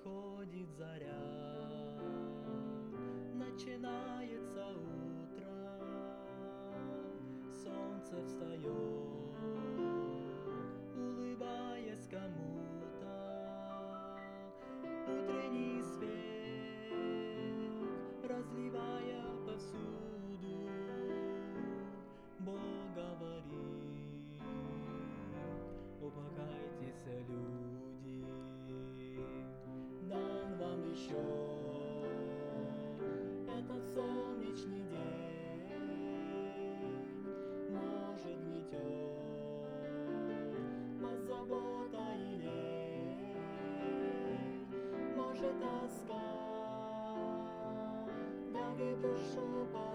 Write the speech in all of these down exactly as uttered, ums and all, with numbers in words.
приходит заря, начинается утро, солнце встает, улыбаясь кому-то. Утренний свет, разливая повсюду, Бог говорит: упокойтесь, люди, дан вам еще этот солнечный день. Может, гнетет вас забота и лень, может, тоска давит душу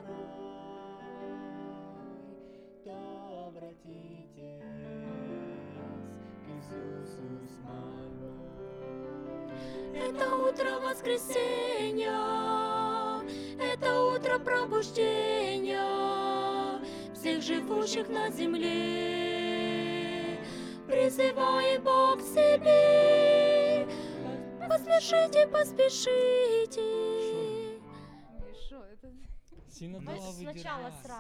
порой, то обратитесь к Иисусу с мольбой. Это утро воскресенья, это утро пробуждения всех живущих на земле. Призывает Бог к себе. Поспешите, поспешите. Шо, это... Сильно Давай дала сначала выдержать. сразу.